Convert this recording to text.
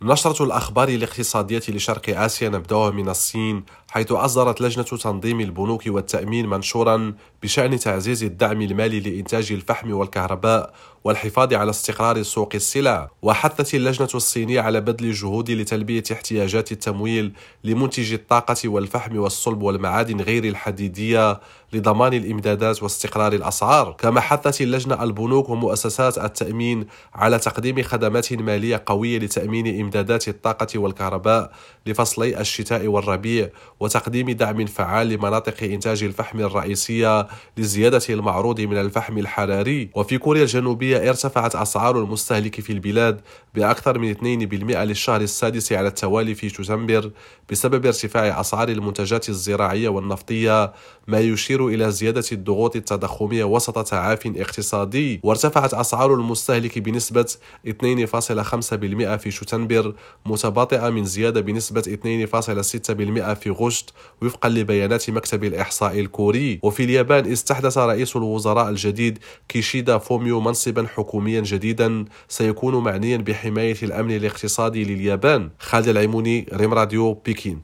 نشرة الأخبار الاقتصادية لشرق آسيا نبدأها من الصين، حيث أصدرت لجنة تنظيم البنوك والتأمين منشورا بشأن تعزيز الدعم المالي لإنتاج الفحم والكهرباء والحفاظ على استقرار سوق السلع. وحثت اللجنة الصينية على بذل الجهود لتلبية احتياجات التمويل لمنتجي الطاقة والفحم والصلب والمعادن غير الحديدية لضمان الإمدادات واستقرار الأسعار. كما حثت اللجنة البنوك ومؤسسات التأمين على تقديم خدمات مالية قوية لتأمين إمدادات الطاقة والكهرباء لفصلي الشتاء والربيع، وتقديم دعم فعال لمناطق إنتاج الفحم الرئيسية لزيادة المعروض من الفحم الحراري. وفي كوريا الجنوبية ارتفعت أسعار المستهلك في البلاد بأكثر من 2% للشهر السادس على التوالي في شتنبر بسبب ارتفاع أسعار المنتجات الزراعية والنفطية، ما يشير إلى زيادة الضغوط التضخمية وسط تعاف اقتصادي. وارتفعت أسعار المستهلك بنسبة 2.5% في شتنبر، متباطئة من زيادة بنسبة 2.6% في غشت وفقا لبيانات مكتب الإحصاء الكوري. وفي اليابان استحدث رئيس الوزراء الجديد كيشيدا فوميو منصبا حكوميا جديدا سيكون معنيا بحماية الأمن الاقتصادي لليابان. خالد العيموني، ريم راديو، بكين.